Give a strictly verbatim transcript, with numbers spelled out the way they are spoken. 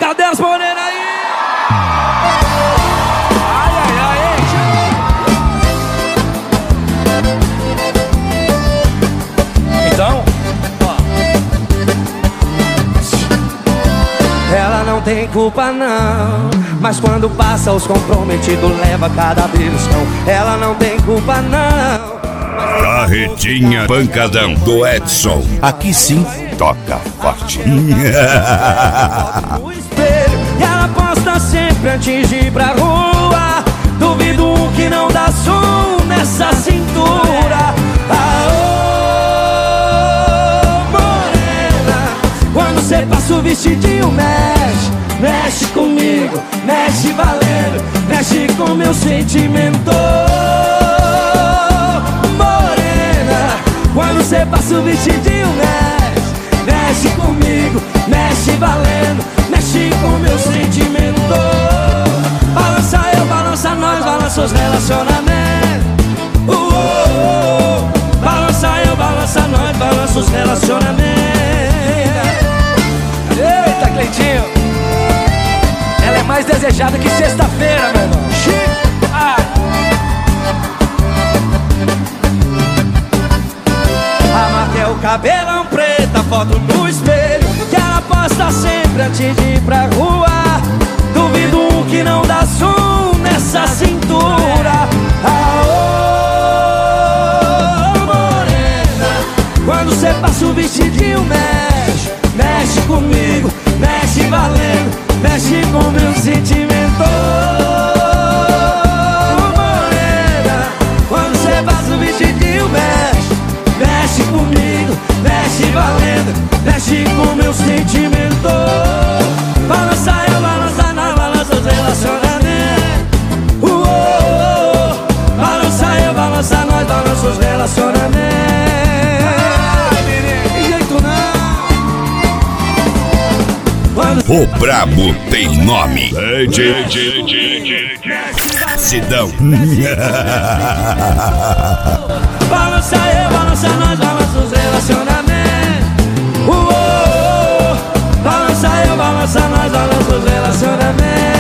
cadê as morenas aí? Ai, ai, ai, então, ó. Ela não tem culpa não, mas quando passa os comprometidos leva cada beliscão. Ela não tem culpa não. Carretinha Pancadão do Edson. Aqui sim toca forte. No espelho, e ela posta sempre antes de ir pra rua. Duvido que não dá som nessa cintura. Aô, morena, quando cê passa o vestidinho mexe. Mexe comigo, mexe valendo, mexe com meu sentimento. Quando cê passa o vestidinho, mexe, mexe comigo, mexe valendo, mexe com meu sentimento. Balança eu, balança nós, balança os relacionamentos. Uh, uh, uh. Balança eu, balança nós, balança os relacionamentos. Eita, Cleitinho, ela é mais desejada que sexta-feira, meu irmão. Chico, ah. Até o cabelão preto, a foto no espelho que ela posta sempre antes de ir pra rua. Duvido que não dá som nessa cintura. Aô, morena, quando cê passa o vestidinho mexe, mexe comigo, mexe valendo, mexe com meu sentimento. Morena, quando cê passa o vestidinho mexe, mexe comigo, mexe valendo, mexe com meu sentimento. Balança eu, balança nós, balança os relacionamentos. Uh, uh, uh. Balança eu, balança nós, balança os relacionamentos. Tem jeito não. Quando o brabo tem nome. Cidão. Balança eu, balança nós, balança os relacionamentos. Uh, uh, uh. Balança eu, balança nós, balança os relacionamentos.